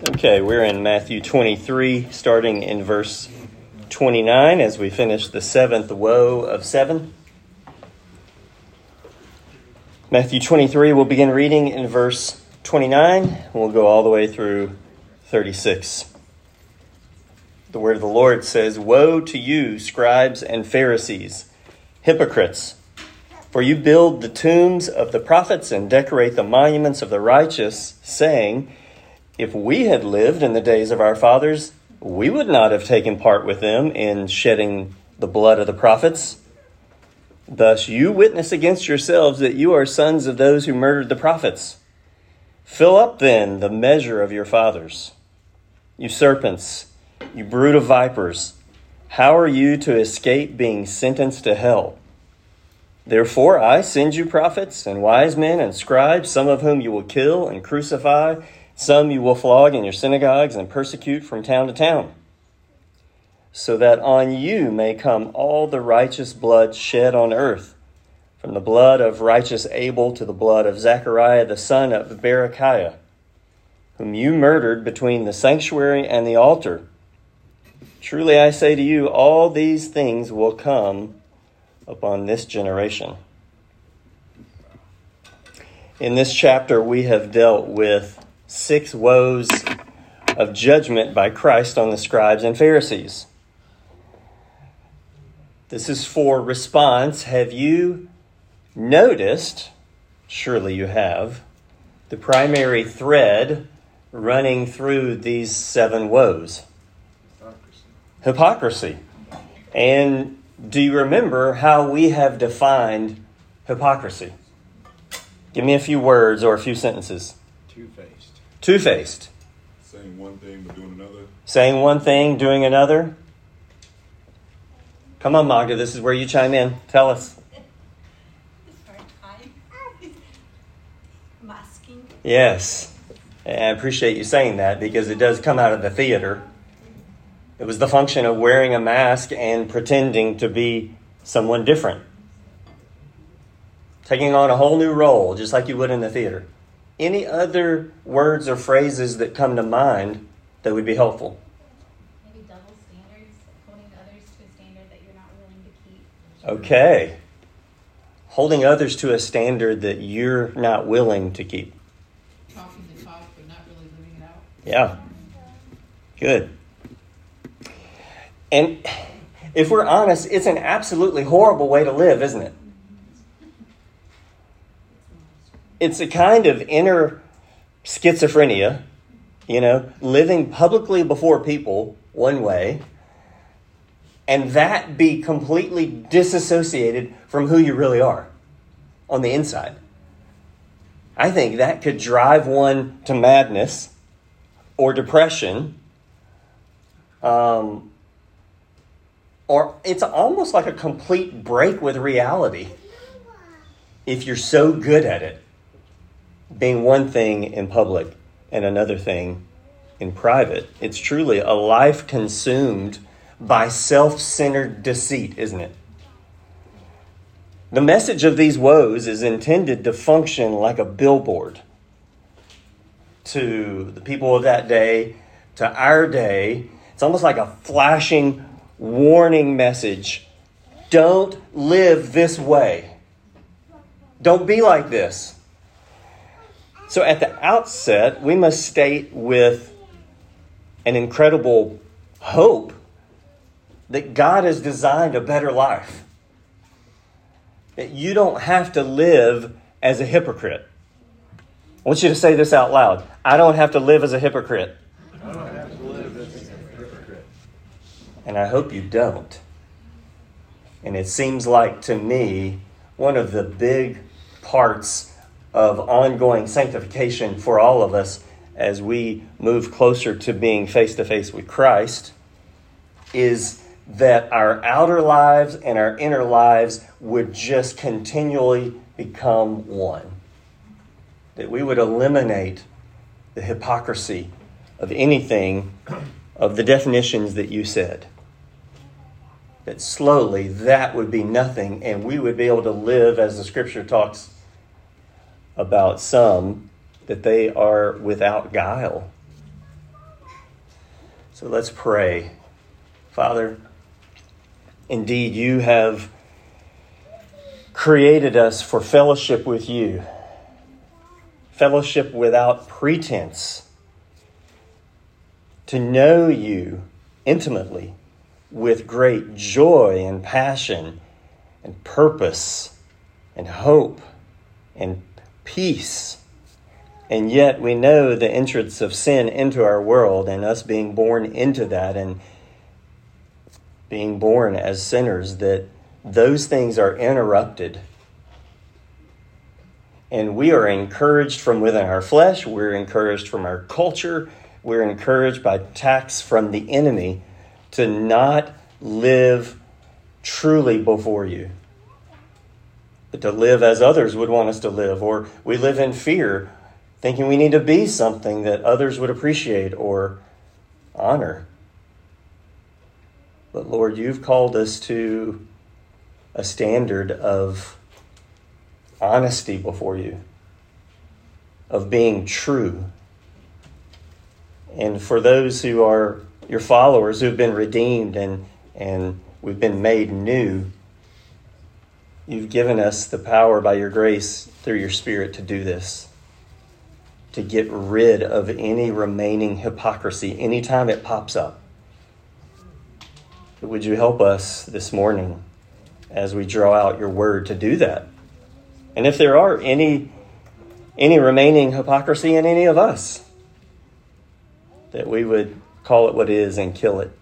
Okay, we're in Matthew 23, starting in verse 29 as we finish the seventh woe of seven. Matthew 23, we'll begin reading in verse 29, and we'll go all the way through 36. The word of the Lord says, "Woe to you, scribes and Pharisees, hypocrites! For you build the tombs of the prophets and decorate the monuments of the righteous, saying, 'If we had lived in the days of our fathers, we would not have taken part with them in shedding the blood of the prophets.' Thus you witness against yourselves that you are sons of those who murdered the prophets. Fill up then the measure of your fathers. You serpents, you brood of vipers, how are you to escape being sentenced to hell? Therefore I send you prophets and wise men and scribes, some of whom you will kill and crucify, some you will flog in your synagogues and persecute from town to town, so that on you may come all the righteous blood shed on earth, from the blood of righteous Abel to the blood of Zechariah the son of Berechiah, whom you murdered between the sanctuary and the altar. Truly I say to you, all these things will come upon this generation." In this chapter, we have dealt with 6 woes of judgment by Christ on the scribes and Pharisees. This is for response. Have you noticed, surely you have, the primary thread running through these 7 woes? Hypocrisy. And do you remember how we have defined hypocrisy? Give me a few words or a few sentences. Two-faced. Two-faced. Saying one thing but doing another. Saying one thing, doing another. Come on, Magda, this is where you chime in. Tell us. Masking. Yes. And I appreciate you saying that because it does come out of the theater. It was the function of wearing a mask and pretending to be someone different. Taking on a whole new role, just like you would in the theater. Any other words or phrases that come to mind that would be helpful? Maybe double standards, holding others to a standard that you're not willing to keep. Okay. Holding others to a standard that you're not willing to keep. Talking the talk, but not really living it out. Yeah. Good. And if we're honest, it's an absolutely horrible way to live, isn't it? It's a kind of inner schizophrenia, living publicly before people one way, and that be completely disassociated from who you really are on the inside. I think that could drive one to madness or depression, or it's almost like a complete break with reality if you're so good at it, being one thing in public and another thing in private. It's truly a life consumed by self-centered deceit, isn't it? The message of these woes is intended to function like a billboard to the people of that day, to our day. It's almost like a flashing warning message. Don't live this way. Don't be like this. So at the outset, we must state with an incredible hope that God has designed a better life. That you don't have to live as a hypocrite. I want you to say this out loud. I don't have to live as a hypocrite. I don't have to live as a hypocrite. And I hope you don't. And it seems like to me, one of the big parts of ongoing sanctification for all of us as we move closer to being face-to-face with Christ is that our outer lives and our inner lives would just continually become one. That we would eliminate the hypocrisy of anything of the definitions that you said. That slowly that would be nothing and we would be able to live as the scripture talks about some, that they are without guile. So let's pray. Father, indeed, you have created us for fellowship with you, fellowship without pretense, to know you intimately with great joy and passion and purpose and hope and peace. And yet we know the entrance of sin into our world and us being born into that and being born as sinners, that those things are interrupted. And we are encouraged from within our flesh. We're encouraged from our culture. We're encouraged by attacks from the enemy to not live truly before you, but to live as others would want us to live. Or we live in fear, thinking we need to be something that others would appreciate or honor. But Lord, you've called us to a standard of honesty before you, of being true. And for those who are your followers, who've been redeemed and we've been made new, you've given us the power by your grace through your Spirit to do this, to get rid of any remaining hypocrisy anytime it pops up. Would you help us this morning as we draw out your word to do that? And if there are any remaining hypocrisy in any of us, that we would call it what it is and kill it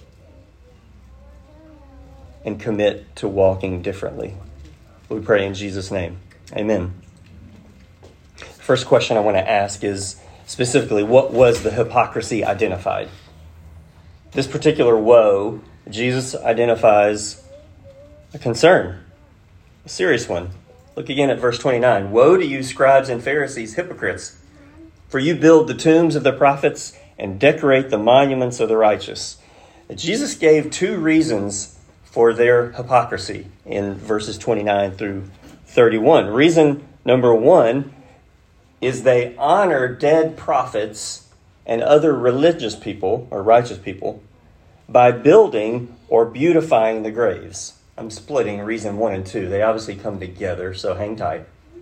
and commit to walking differently. We pray in Jesus' name. Amen. First question I want to ask is specifically, what was the hypocrisy identified? This particular woe, Jesus identifies a concern, a serious one. Look again at verse 29. Woe to you, scribes and Pharisees, hypocrites, for you build the tombs of the prophets and decorate the monuments of the righteous. Jesus gave two reasons for their hypocrisy in verses 29 through 31. Reason number one is they honor dead prophets and other religious people or righteous people by building or beautifying the graves. I'm splitting reason 1 and 2. They obviously come together, so hang tight.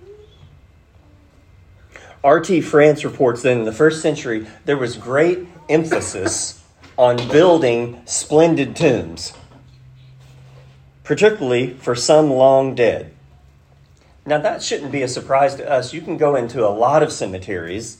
R.T. France reports that in the first century, there was great emphasis on building splendid tombs, particularly for some long dead. Now, that shouldn't be a surprise to us. You can go into a lot of cemeteries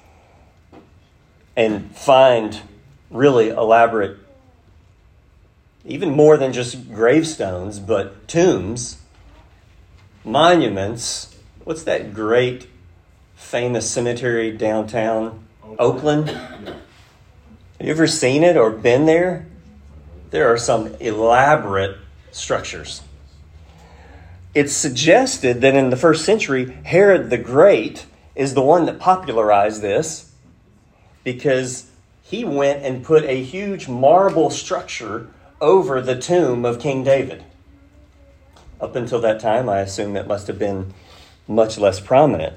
and find really elaborate, even more than just gravestones, but tombs, monuments. What's that great, famous cemetery downtown Oakland? Have you ever seen it or been there? There are some elaborate structures. It's suggested that in the first century, Herod the Great is the one that popularized this because he went and put a huge marble structure over the tomb of King David. Up until that time, I assume it must have been much less prominent.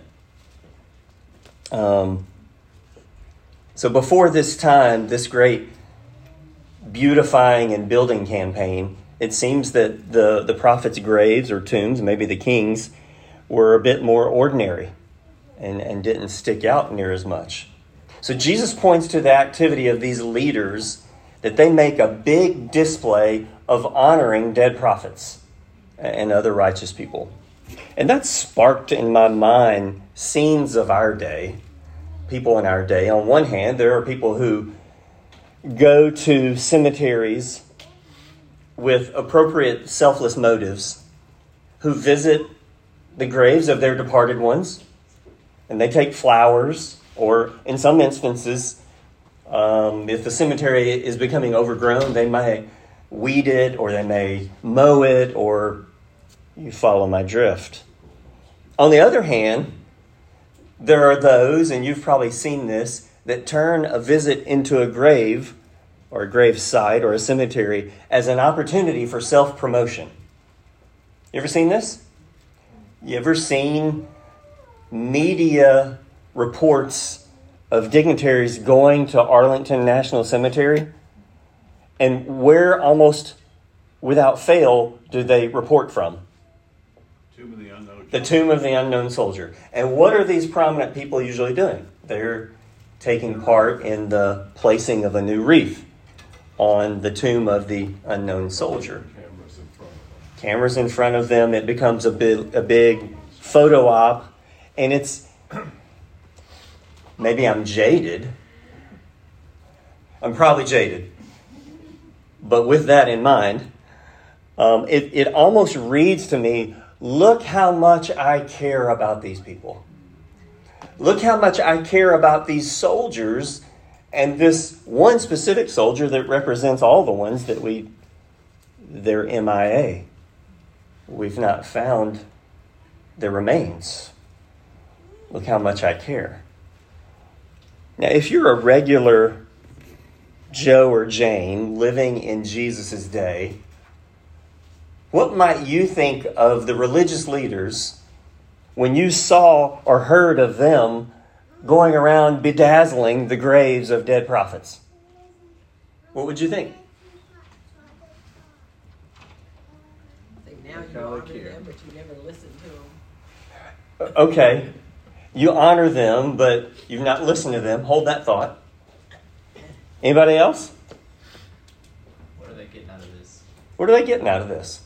So before this time, this great beautifying and building campaign, it seems that the prophets' graves or tombs, maybe the kings, were a bit more ordinary and didn't stick out near as much. So Jesus points to the activity of these leaders that they make a big display of honoring dead prophets and other righteous people. And that sparked in my mind scenes of our day, people in our day. On one hand, there are people who go to cemeteries with appropriate selfless motives, who visit the graves of their departed ones, and they take flowers, or in some instances, if the cemetery is becoming overgrown, they may weed it, or they may mow it, or you follow my drift. On the other hand, there are those, and you've probably seen this, that turn a visit into a grave or a grave site or a cemetery as an opportunity for self-promotion. You ever seen this? You ever seen media reports of dignitaries going to Arlington National Cemetery And where almost without fail do they report from? Tomb of the unknown. The tomb of the unknown soldier. And what are these prominent people usually doing? They're taking part in the placing of a new wreath on the tomb of the unknown soldier. Cameras in front of them. Cameras in front of them. It becomes a big photo op. And it's, maybe I'm jaded. I'm probably jaded. But with that in mind, it almost reads to me, look how much I care about these people. Look how much I care about these soldiers and this one specific soldier that represents all the ones that they're MIA. We've not found their remains. Look how much I care. Now, if you're a regular Joe or Jane living in Jesus' day, what might you think of the religious leaders when you saw or heard of them going around bedazzling the graves of dead prophets? What would you think? I think now you honor them, but you never listen to them. Okay, you honor them, but you've not listened to them. Hold that thought. Anybody else? What are they getting out of this? What are they getting out of this?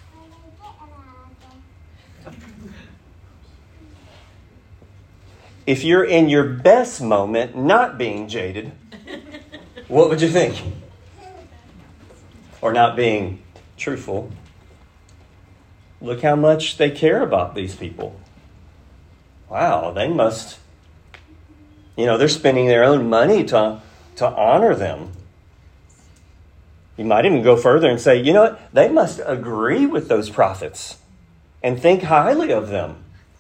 If you're in your best moment, not being jaded, what would you think? Or not being truthful. Look how much they care about these people. Wow, they must, they're spending their own money to honor them. You might even go further and say, they must agree with those prophets and think highly of them.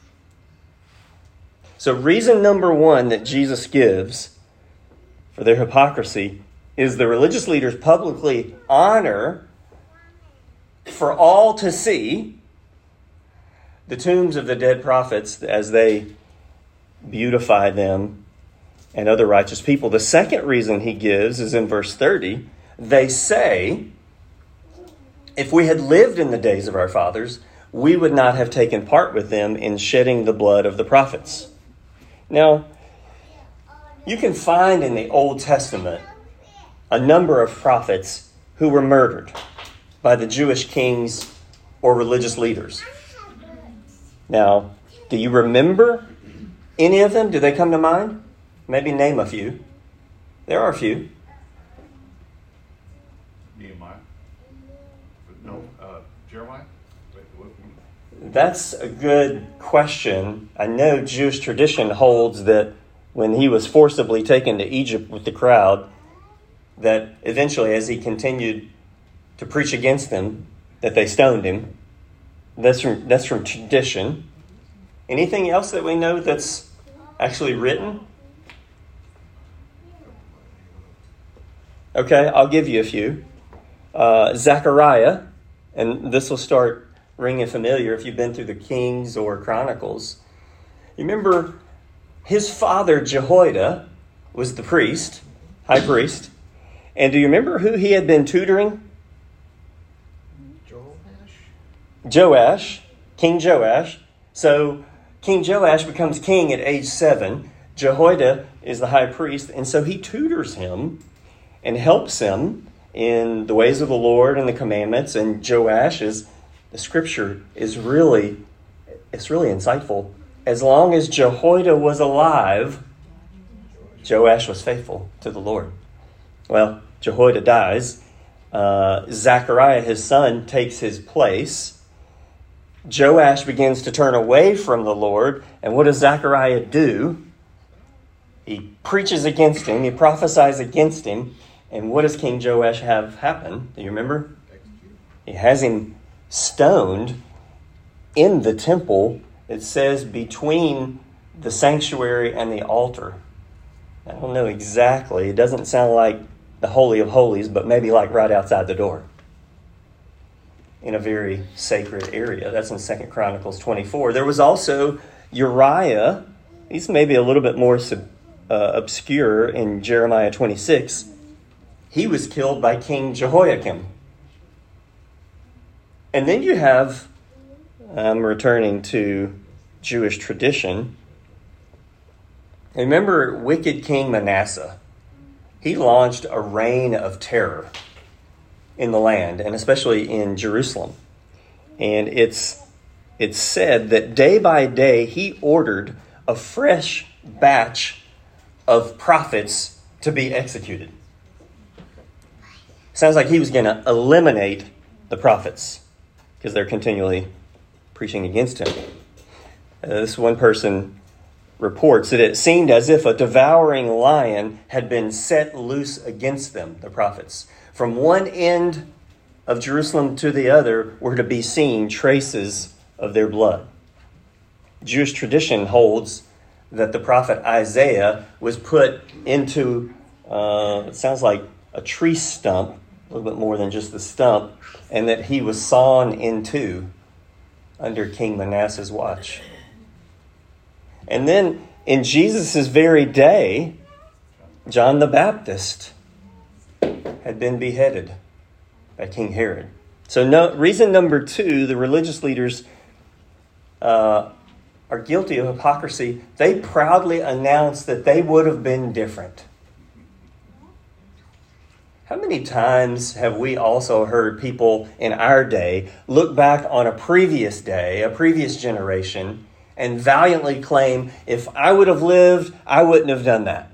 So reason number one that Jesus gives for their hypocrisy is the religious leaders publicly honor for all to see the tombs of the dead prophets as they beautify them and other righteous people. The second reason he gives is in verse 30. They say, if we had lived in the days of our fathers, we would not have taken part with them in shedding the blood of the prophets. Now, you can find in the Old Testament a number of prophets who were murdered by the Jewish kings or religious leaders. Now, do you remember any of them? Do they come to mind? Maybe name a few. There are a few. Nehemiah. No, Jeremiah. Wait, what? That's a good question. I know Jewish tradition holds that when he was forcibly taken to Egypt with the crowd, that eventually as he continued to preach against them, that they stoned him. That's from tradition. Anything else that we know that's actually written? Okay, I'll give you a few. Zechariah, and this will start ringing familiar if you've been through the Kings or Chronicles. You remember his father Jehoiada was the priest, high priest. And do you remember who he had been tutoring? Joash, King Joash. So King Joash becomes king at age 7. Jehoiada is the high priest, and so he tutors him and helps him in the ways of the Lord and the commandments. And Joash the scripture is really insightful. As long as Jehoiada was alive, Joash was faithful to the Lord. Well, Jehoiada dies. Zechariah, his son, takes his place. Joash begins to turn away from the Lord. And what does Zechariah do? He preaches against him. He prophesies against him. And what does King Joash have happen? Do you remember? He has him stoned in the temple. It says between the sanctuary and the altar. I don't know exactly. It doesn't sound like the Holy of Holies, but maybe like right outside the door in a very sacred area. That's in 2 Chronicles 24. There was also Uriah. He's maybe a little bit more obscure in Jeremiah 26. He was killed by King Jehoiakim. And then you have, I'm returning to Jewish tradition. Remember wicked King Manasseh? He launched a reign of terror in the land, and especially in Jerusalem. And it's said that day by day he ordered a fresh batch of prophets to be executed. Sounds like he was going to eliminate the prophets because they're continually preaching against him. This one person reports that it seemed as if a devouring lion had been set loose against them, the prophets. From one end of Jerusalem to the other were to be seen traces of their blood. Jewish tradition holds that the prophet Isaiah was put into, it sounds like a tree stump, a little bit more than just the stump, and that he was sawn in two under King Manasseh's watch. And then in Jesus' very day, John the Baptist had been beheaded by King Herod. So reason number two, the religious leaders are guilty of hypocrisy. They proudly announced that they would have been different. How many times have we also heard people in our day look back on a previous day, a previous generation, and valiantly claim, if I would have lived, I wouldn't have done that?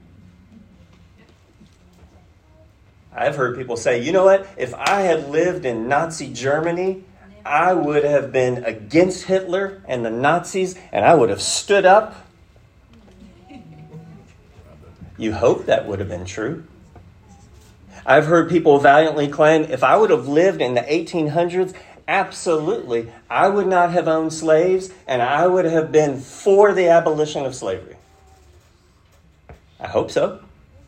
I've heard people say, you know what? If I had lived in Nazi Germany, I would have been against Hitler and the Nazis, and I would have stood up. You hope that would have been true. I've heard people valiantly claim, if I would have lived in the 1800s, absolutely, I would not have owned slaves, and I would have been for the abolition of slavery. I hope so.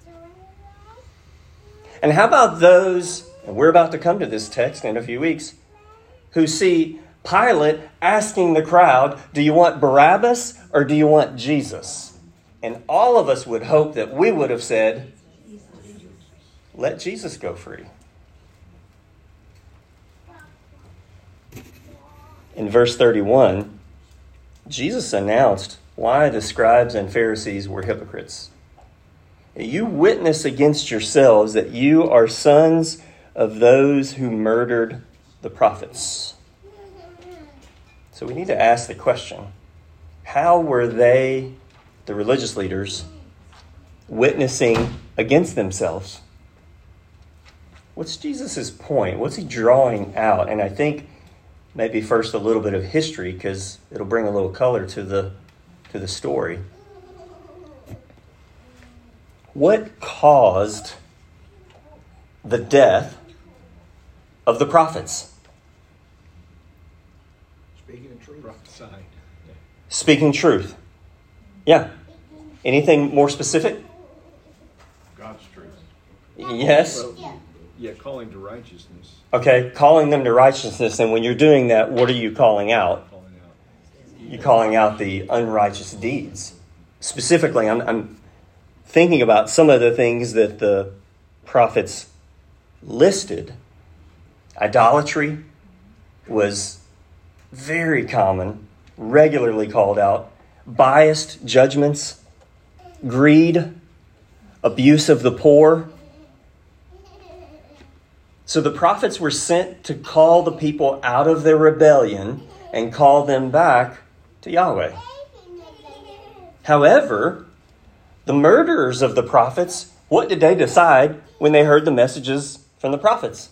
And how about those, and we're about to come to this text in a few weeks, who see Pilate asking the crowd, do you want Barabbas or do you want Jesus? And all of us would hope that we would have said, let Jesus go free. In verse 31, Jesus announced why the scribes and Pharisees were hypocrites. You witness against yourselves that you are sons of those who murdered the prophets. So we need to ask the question, how were they, the religious leaders, witnessing against themselves? What's Jesus' point? What's he drawing out? And I think maybe first a little bit of history, because it'll bring a little color to the story. What caused the death of the prophets? Speaking the truth. Prophesying. Speaking truth. Yeah. Anything more specific? God's truth. Yes. Well, yeah, calling to righteousness. Okay, calling them to righteousness. And when you're doing that, what are you calling out? You're calling out the unrighteous deeds. Specifically, I'm thinking about some of the things that the prophets listed. Idolatry was very common, regularly called out. Biased judgments, greed, abuse of the poor. So the prophets were sent to call the people out of their rebellion and call them back to Yahweh. However, the murderers of the prophets, what did they decide when they heard the messages from the prophets?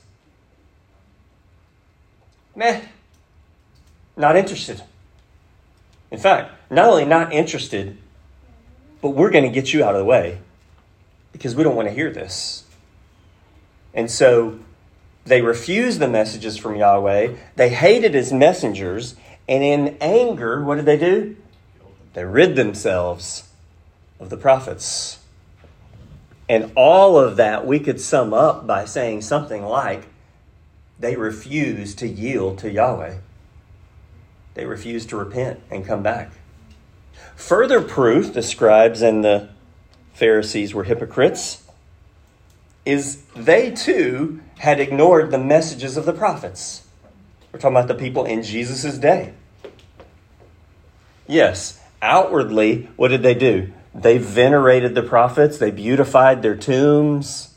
Meh, not interested. In fact, not only not interested, but we're going to get you out of the way because we don't want to hear this. And so they refused the messages from Yahweh. They hated his messengers. And in anger, what did they do? They rid themselves of the prophets. And all of that we could sum up by saying something like, they refused to yield to Yahweh. They refused to repent and come back. Further proof the scribes and the Pharisees were hypocrites. is they too had ignored the messages of the prophets. We're talking about the people in Jesus' day. Yes, outwardly, what did they do? They venerated the prophets. They beautified their tombs.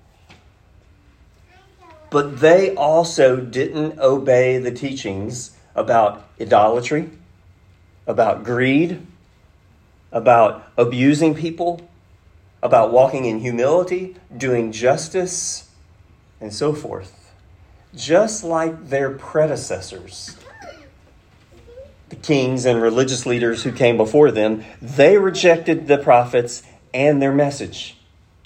But they also didn't obey the teachings about idolatry, about greed, about abusing people, about walking in humility, doing justice, and so forth. Just like their predecessors, the kings and religious leaders who came before them, they rejected the prophets and their message.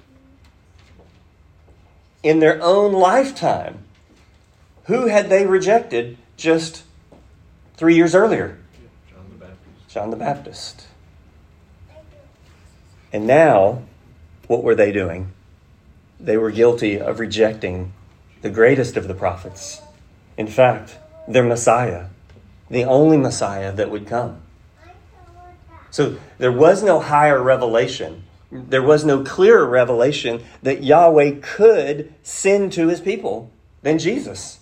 In their own lifetime, who had they rejected just 3 years earlier? John the Baptist. And now, what were they doing? They were guilty of rejecting the greatest of the prophets. In fact, their Messiah, the only Messiah that would come. So there was no higher revelation. There was no clearer revelation that Yahweh could send to his people than Jesus.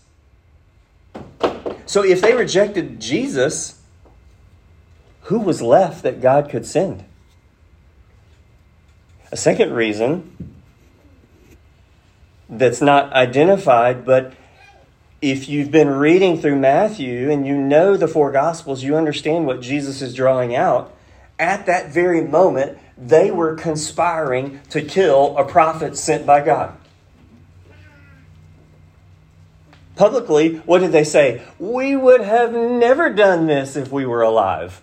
So if they rejected Jesus, who was left that God could send? A second reason that's not identified, but if you've been reading through Matthew and you know the four Gospels, you understand what Jesus is drawing out. At that very moment, they were conspiring to kill a prophet sent by God. Publicly, what did they say? We would have never done this if we were alive.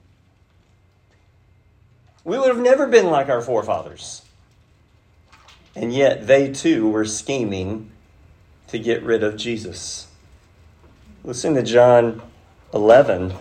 We would have never been like our forefathers. And yet they too were scheming to get rid of Jesus. Listen to John 11.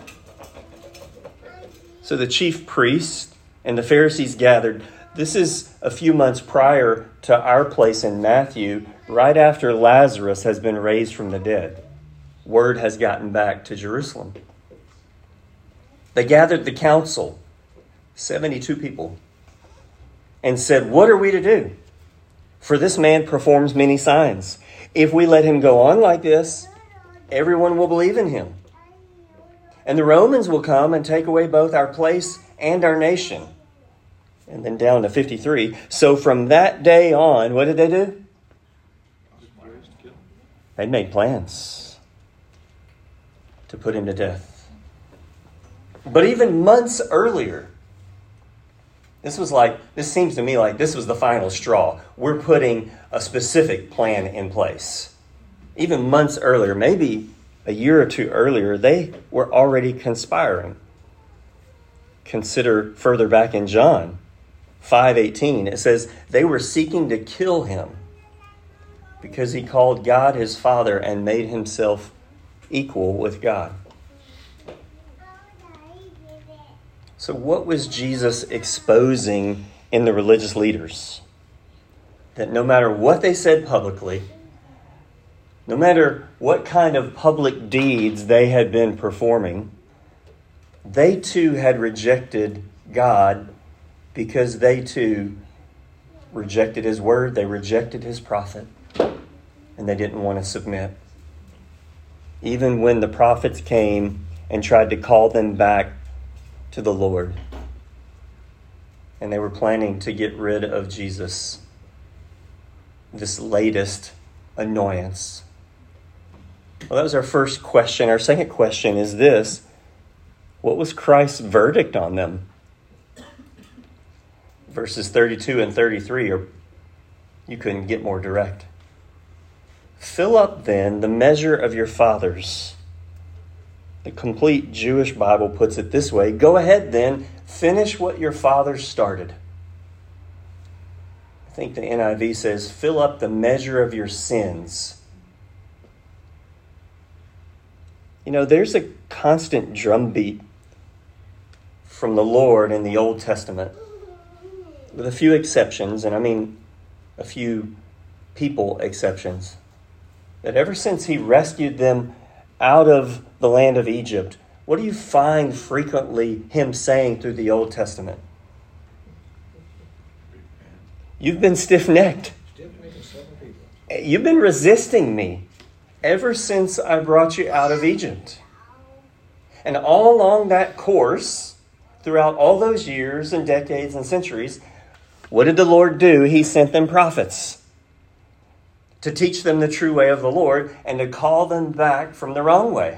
So the chief priests and the Pharisees gathered. This is a few months prior to our place in Matthew, right after Lazarus has been raised from the dead. Word has gotten back to Jerusalem. They gathered the council, 72 people, and said, what are we to do? For this man performs many signs. If we let him go on like this, everyone will believe in him. And the Romans will come and take away both our place and our nation. And then down to 53. So from that day on, what did they do? They made plans to put him to death. But even months earlier, this seems to me like this was the final straw. We're putting a specific plan in place. Even months earlier, maybe a year or two earlier, they were already conspiring. Consider further back in John 5:18. It says they were seeking to kill him because he called God his Father and made himself equal with God. So what was Jesus exposing in the religious leaders? That no matter what they said publicly, no matter what kind of public deeds they had been performing, they too had rejected God because they too rejected his word, they rejected his prophet, and they didn't want to submit. Even when the prophets came and tried to call them back to the Lord, and they were planning to get rid of Jesus, this latest annoyance. Well, that was our first question. Our second question is this: what was Christ's verdict on them? Verses 32 and 33 you couldn't get more direct. Fill up then the measure of your fathers. The complete Jewish Bible puts it this way: go ahead then, finish what your fathers started. I think the NIV says, fill up the measure of your sins. You know, there's a constant drumbeat from the Lord in the Old Testament, with a few exceptions, and I mean a few people exceptions, that ever since he rescued them out of the land of Egypt, what do you find frequently him saying through the Old Testament? You've been stiff-necked. Stiff-necked and You've been resisting me ever since I brought you out of Egypt. And all along that course, throughout all those years and decades and centuries, what did the Lord do? He sent them prophets to teach them the true way of the Lord and to call them back from the wrong way.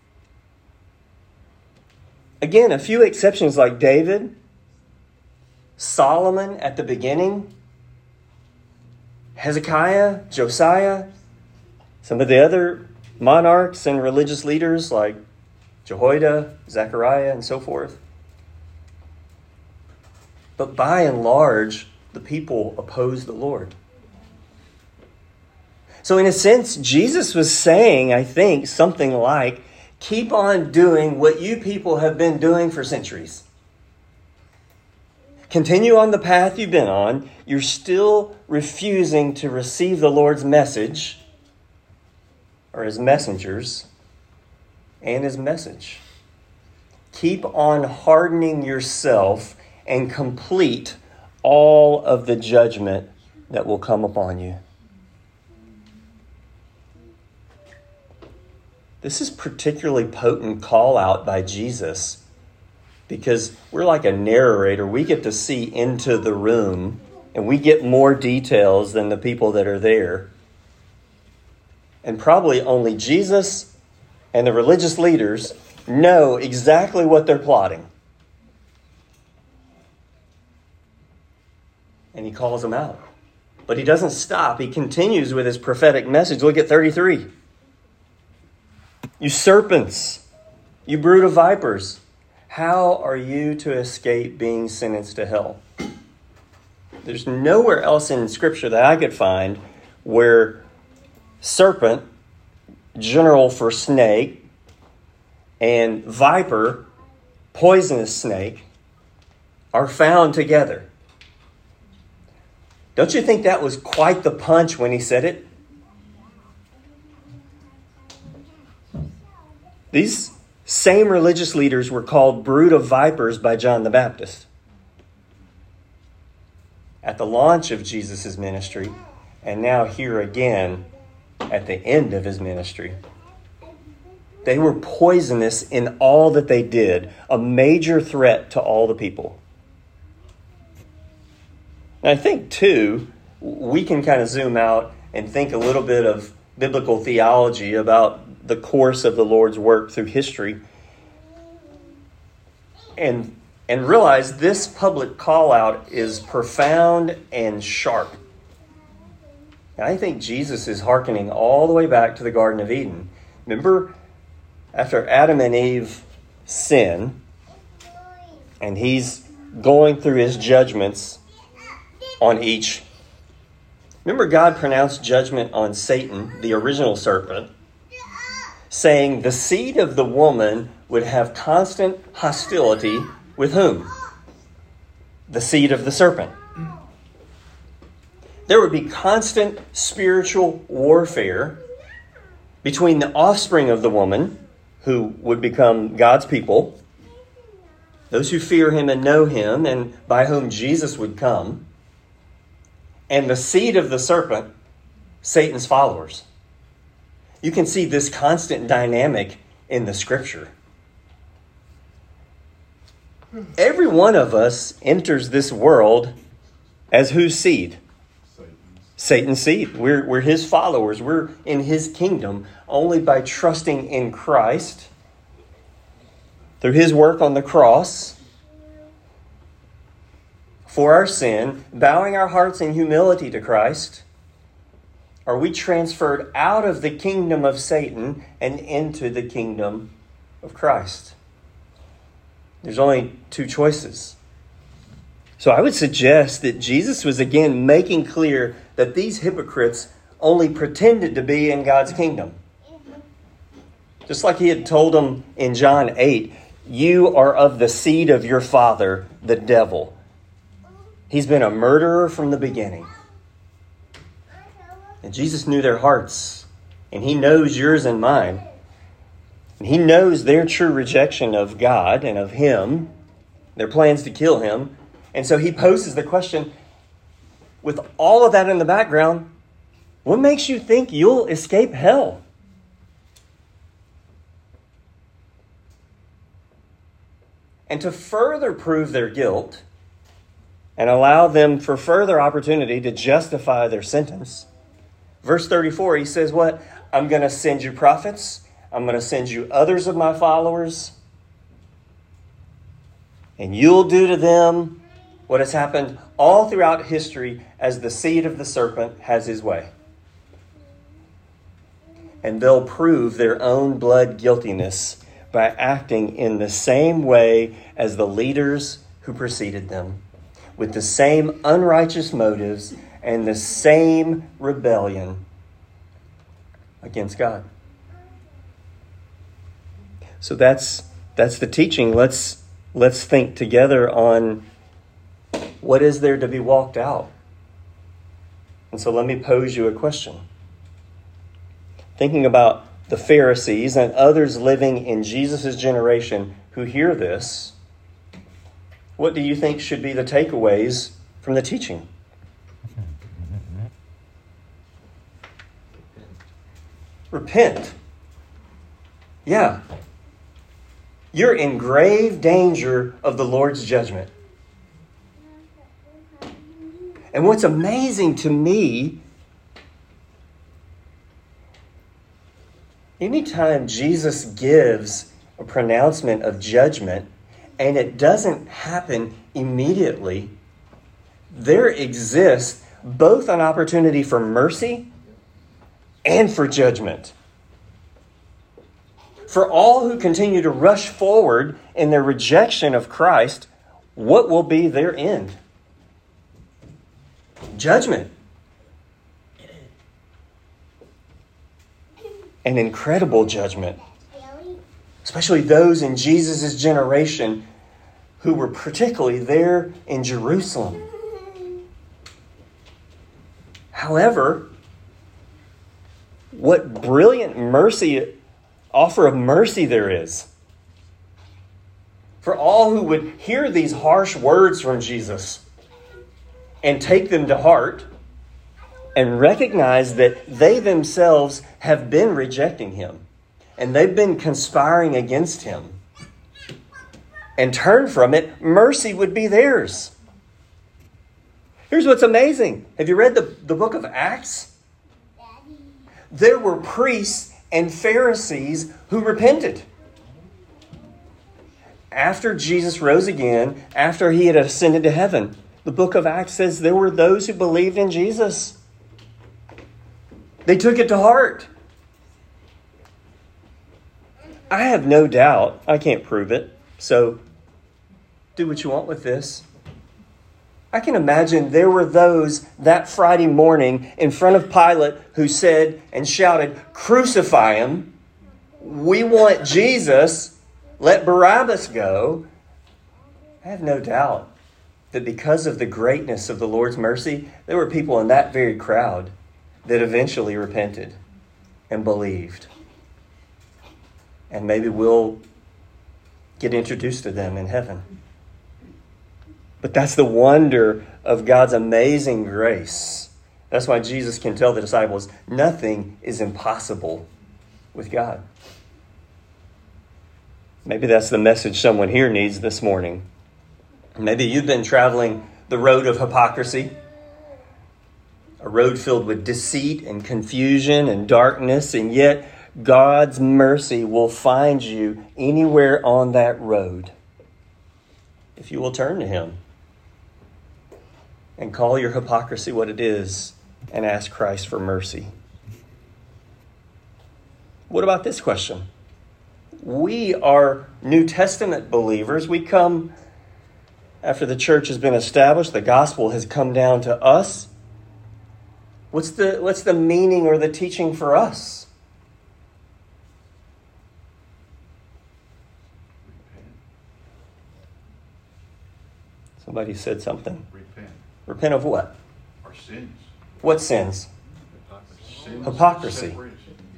Again, a few exceptions like David, Solomon at the beginning, Hezekiah, Josiah, some of the other monarchs and religious leaders like Jehoiada, Zechariah, and so forth. But by and large, the people opposed the Lord. So in a sense, Jesus was saying, I think, something like, keep on doing what you people have been doing for centuries. Continue on the path you've been on. You're still refusing to receive the Lord's message, or his messengers, and his message. Keep on hardening yourself and complete all of the judgment that will come upon you. This is particularly potent call out by Jesus because we're like a narrator. We get to see into the room and we get more details than the people that are there. And probably only Jesus and the religious leaders know exactly what they're plotting. And he calls them out. But he doesn't stop. He continues with his prophetic message. Look at 33. You serpents, you brood of vipers, how are you to escape being sentenced to hell? There's nowhere else in Scripture that I could find where serpent, general for snake, and viper, poisonous snake, are found together. Don't you think that was quite the punch when he said it? These same religious leaders were called brood of vipers by John the Baptist at the launch of Jesus' ministry, and now here again at the end of his ministry. They were poisonous in all that they did, a major threat to all the people. And I think, too, we can kind of zoom out and think a little bit of biblical theology about the course of the Lord's work through history and realize this public call out is profound and sharp. And I think Jesus is hearkening all the way back to the Garden of Eden. Remember, after Adam and Eve sin, and he's going through his judgments on each. Remember, God pronounced judgment on Satan, the original serpent, saying the seed of the woman would have constant hostility with whom? The seed of the serpent. There would be constant spiritual warfare between the offspring of the woman, who would become God's people, those who fear him and know him, and by whom Jesus would come, and the seed of the serpent, Satan's followers. You can see this constant dynamic in the Scripture. Every one of us enters this world as whose seed? Satan's seed. We're his followers. We're in his kingdom only by trusting in Christ through his work on the cross for our sin, bowing our hearts in humility to Christ. Are we transferred out of the kingdom of Satan and into the kingdom of Christ? There's only two choices. So I would suggest that Jesus was again making clear that these hypocrites only pretended to be in God's kingdom. Just like he had told them in John 8, you are of the seed of your father, the devil. He's been a murderer from the beginning. And Jesus knew their hearts, and he knows yours and mine. And he knows their true rejection of God and of him, their plans to kill him. And so he poses the question, with all of that in the background, What makes you think you'll escape hell? And to further prove their guilt and allow them for further opportunity to justify their sentence, verse 34, he says what? I'm going to send you prophets. I'm going to send you others of my followers. And you'll do to them what has happened all throughout history as the seed of the serpent has his way. And they'll prove their own blood guiltiness by acting in the same way as the leaders who preceded them, with the same unrighteous motives and the same rebellion against God. So that's the teaching. Let's think together on what is there to be walked out. And so let me pose you a question. Thinking about the Pharisees and others living in Jesus' generation who hear this, what do you think should be the takeaways from the teaching? Repent. Yeah. You're in grave danger of the Lord's judgment. And what's amazing to me, anytime Jesus gives a pronouncement of judgment and it doesn't happen immediately, there exists both an opportunity for mercy and for judgment. For all who continue to rush forward in their rejection of Christ, what will be their end? Judgment. An incredible judgment. Especially those in Jesus' generation who were particularly there in Jerusalem. However, what brilliant offer of mercy there is for all who would hear these harsh words from Jesus and take them to heart and recognize that they themselves have been rejecting him and they've been conspiring against him and turn from it. Mercy would be theirs. Here's what's amazing. Have you read the book of Acts? There were priests and Pharisees who repented. After Jesus rose again, after he had ascended to heaven, the book of Acts says there were those who believed in Jesus. They took it to heart. I have no doubt, I can't prove it, so do what you want with this. I can imagine there were those that Friday morning in front of Pilate who said and shouted, "Crucify him. We want Jesus. Let Barabbas go." I have no doubt that because of the greatness of the Lord's mercy, there were people in that very crowd that eventually repented and believed. And maybe we'll get introduced to them in heaven. But that's the wonder of God's amazing grace. That's why Jesus can tell the disciples, nothing is impossible with God. Maybe that's the message someone here needs this morning. Maybe you've been traveling the road of hypocrisy, a road filled with deceit and confusion and darkness, and yet God's mercy will find you anywhere on that road if you will turn to him and call your hypocrisy what it is and ask Christ for mercy. What about this question? We are New Testament believers. We come after the church has been established. The gospel has come down to us. What's the meaning or the teaching for us? Somebody said something. Repent. Repent of what? Our sins. What sins? Sins. Hypocrisy. Separation.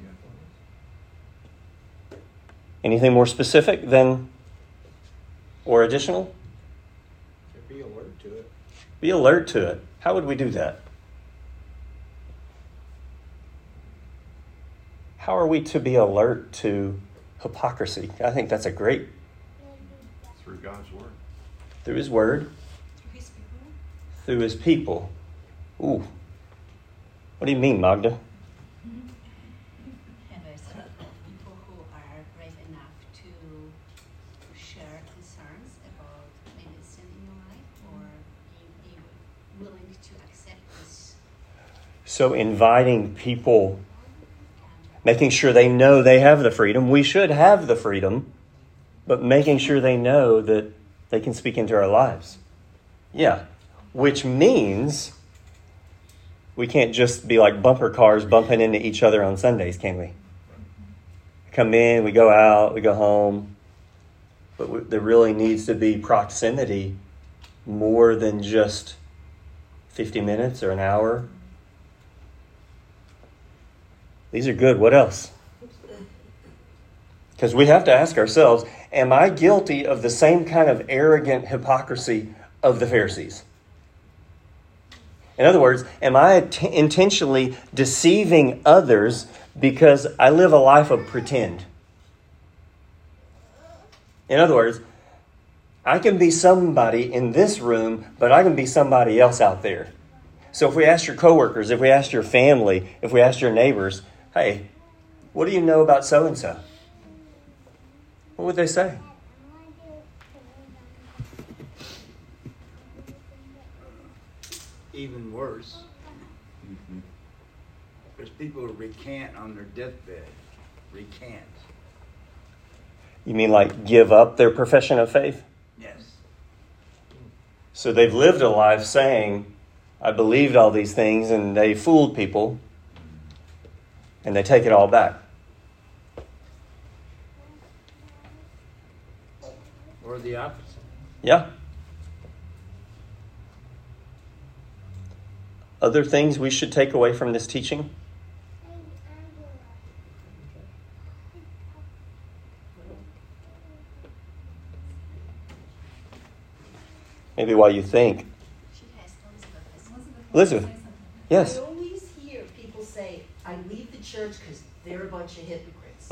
Anything more specific than or additional? Be alert to it. Be alert to it. How would we do that? how are we to be alert to hypocrisy? I think that's a great, Through God's word. through his word, through his people. Ooh. What do you mean, Magda? People who are brave enough to share concerns about maybe sin in your life, or be willing to accept this. So inviting people, making sure they know they have the freedom. We should have the freedom, but making sure they know that they can speak into our lives. Yeah, which means we can't just be like bumper cars bumping into each other on Sundays, can we? Come in, we go out, we go home. But there really needs to be proximity more than just 50 minutes or an hour. These are good. What else? Because we have to ask ourselves, am I guilty of the same kind of arrogant hypocrisy of the Pharisees? In other words, am I intentionally deceiving others because I live a life of pretend? In other words, I can be somebody in this room, but I can be somebody else out there. So if we ask your coworkers, if we ask your family, if we ask your neighbors, hey, what do you know about so-and-so? What would they say? Even worse, there's people who recant on their deathbed. Recant. You mean like give up their profession of faith? Yes. So they've lived a life saying, I believed all these things, and they fooled people, and they take it all back. Or the opposite. Yeah. Other things we should take away from this teaching? Maybe while you think. Elizabeth. Yes. I always hear people say, I leave the church because they're a bunch of hypocrites.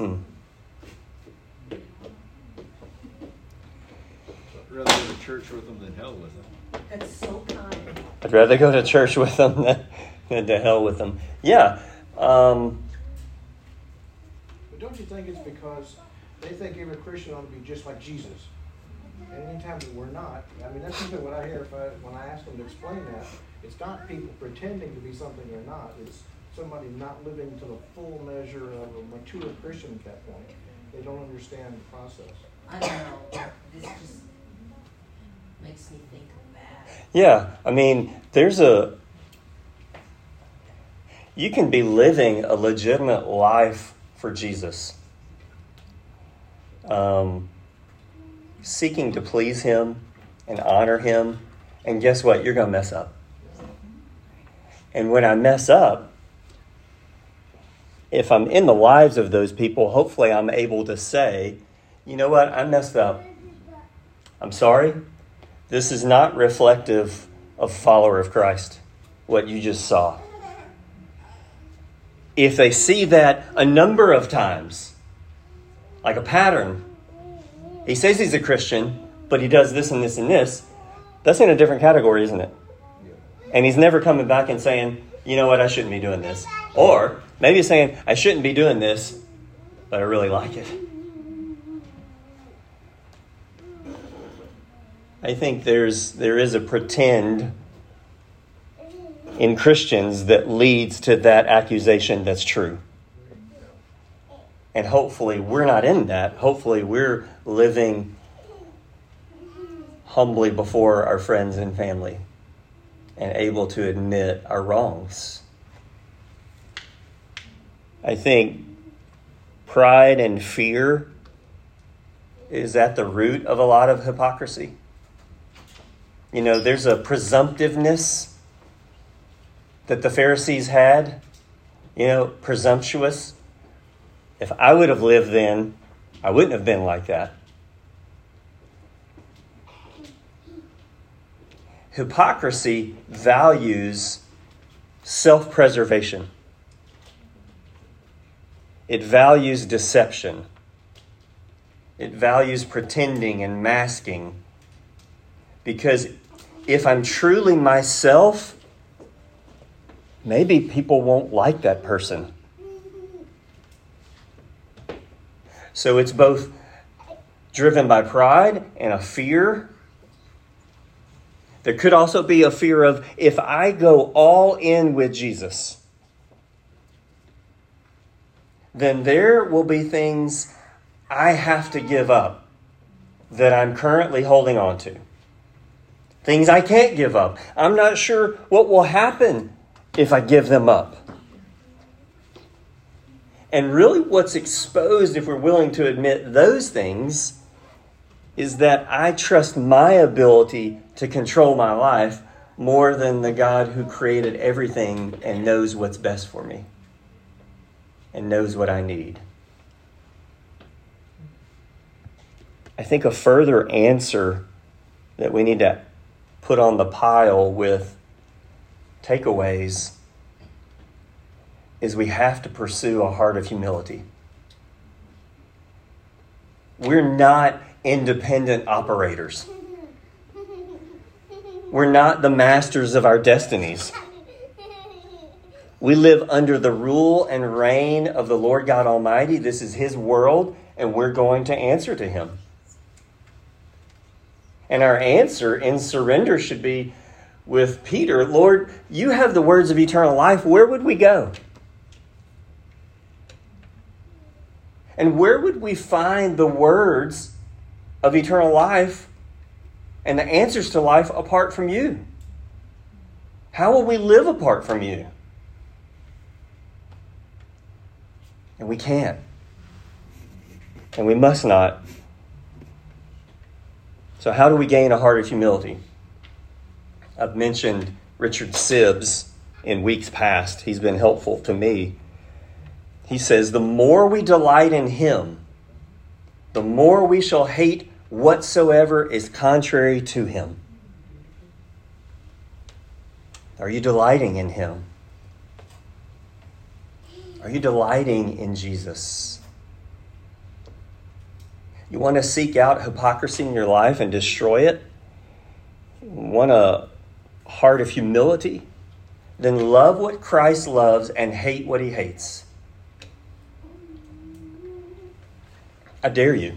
I'd rather go to church with them than hell with them. That's so kind. I'd rather go to church with them than to hell with them. Yeah. But don't you think it's because they think every Christian ought to be just like Jesus? And anytime that we're not, I mean, that's usually what I hear when I ask them to explain that. It's not people pretending to be something they're not. It's somebody not living to the full measure of a mature Christian at that point. They don't understand the process. I don't know. This just makes me think of that. Yeah. I mean, you can be living a legitimate life for Jesus. Seeking to please him and honor him. And guess what? You're going to mess up. And when I mess up, if I'm in the lives of those people, hopefully I'm able to say, you know what? I messed up. I'm sorry. This is not reflective of a follower of Christ, what you just saw. If they see that a number of times, like a pattern, he says he's a Christian, but he does this and this and this, that's in a different category, isn't it? And he's never coming back and saying, you know what, I shouldn't be doing this. Or maybe he's saying, I shouldn't be doing this, but I really like it. I think there is a pretend in Christians that leads to that accusation that's true. And hopefully we're not in that. Hopefully we're living humbly before our friends and family and able to admit our wrongs. I think pride and fear is at the root of a lot of hypocrisy. You know, there's a presumptiveness that the Pharisees had, presumptuous. If I would have lived then, I wouldn't have been like that. Hypocrisy values self-preservation. It values deception. It values pretending and masking. Because if I'm truly myself, maybe people won't like that person. So it's both driven by pride and a fear. There could also be a fear of, if I go all in with Jesus, then there will be things I have to give up that I'm currently holding on to. Things I can't give up. I'm not sure what will happen if I give them up. And really what's exposed, if we're willing to admit those things, is that I trust my ability to control my life more than the God who created everything and knows what's best for me and knows what I need. I think a further answer that we need to put on the pile with takeaways is we have to pursue a heart of humility. We're not independent operators. We're not the masters of our destinies. We live under the rule and reign of the Lord God Almighty. This is His world, and we're going to answer to Him. And our answer in surrender should be with Peter, Lord, you have the words of eternal life. Where would we go? And where would we find the words of eternal life and the answers to life apart from you? How will we live apart from you? And we can't. And we must not. So how do we gain a heart of humility? I've mentioned Richard Sibbes in weeks past. He's been helpful to me. He says, the more we delight in Him, the more we shall hate whatsoever is contrary to Him. Are you delighting in Him? Are you delighting in Jesus? You want to seek out hypocrisy in your life and destroy it? Want a heart of humility? Then love what Christ loves and hate what He hates. I dare you.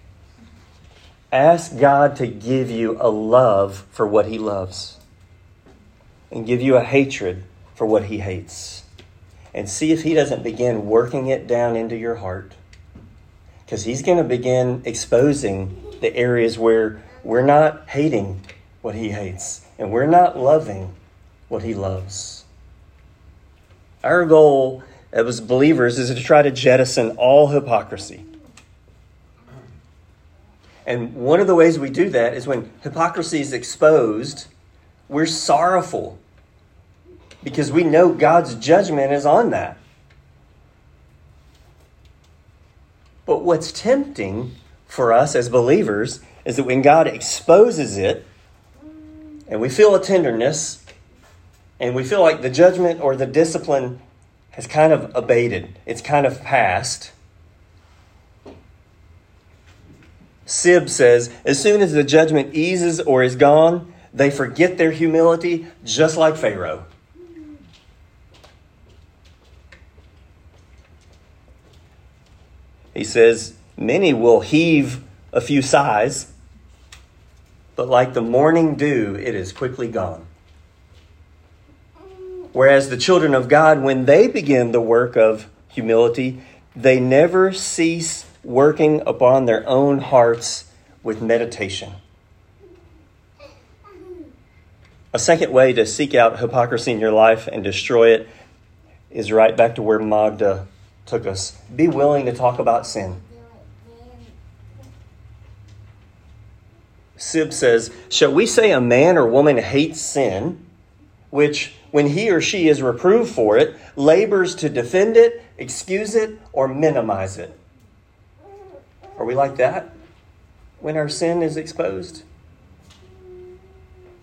Ask God to give you a love for what He loves and give you a hatred for what He hates. And see if He doesn't begin working it down into your heart. Because He's going to begin exposing the areas where we're not hating what He hates and we're not loving what He loves. Our goal as believers is to try to jettison all hypocrisy. And one of the ways we do that is when hypocrisy is exposed, we're sorrowful because we know God's judgment is on that. But what's tempting for us as believers is that when God exposes it and we feel a tenderness and we feel like the judgment or the discipline has kind of abated, it's kind of passed. Sibbes says, as soon as the judgment eases or is gone, they forget their humility just like Pharaoh. He says, many will heave a few sighs, but like the morning dew, it is quickly gone. Whereas the children of God, when they begin the work of humility, they never cease working upon their own hearts with meditation. A second way to seek out hypocrisy in your life and destroy it is right back to where Magda took us. Be willing to talk about sin. Sibbes says, shall we say a man or woman hates sin, which when he or she is reproved for it, labors to defend it, excuse it, or minimize it? Are we like that when our sin is exposed?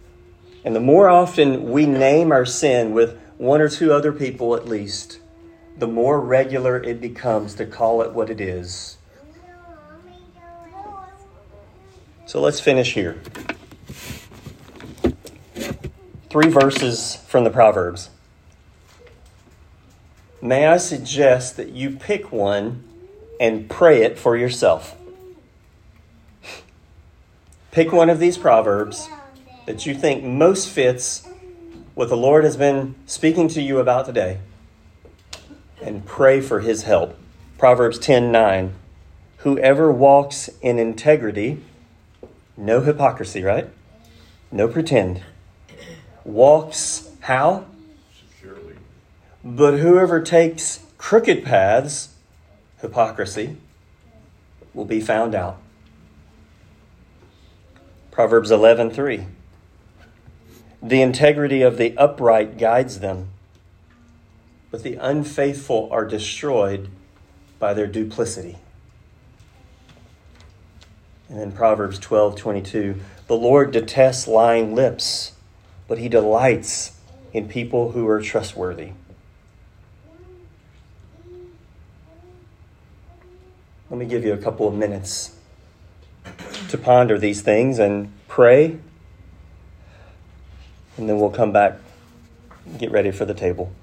And the more often we name our sin with one or two other people at least, the more regular it becomes to call it what it is. So let's finish here. 3 verses from the Proverbs. May I suggest that you pick one and pray it for yourself. Pick one of these Proverbs that you think most fits what the Lord has been speaking to you about today, and pray for his help. Proverbs 10:9. Whoever walks in integrity, no hypocrisy, right? No pretend. Walks how? Securely. But whoever takes crooked paths, hypocrisy, will be found out. Proverbs 11:3. The integrity of the upright guides them, but the unfaithful are destroyed by their duplicity. And then Proverbs 12:22. The Lord detests lying lips, but he delights in people who are trustworthy. Let me give you a couple of minutes to ponder these things and pray. And then we'll come back and get ready for the table.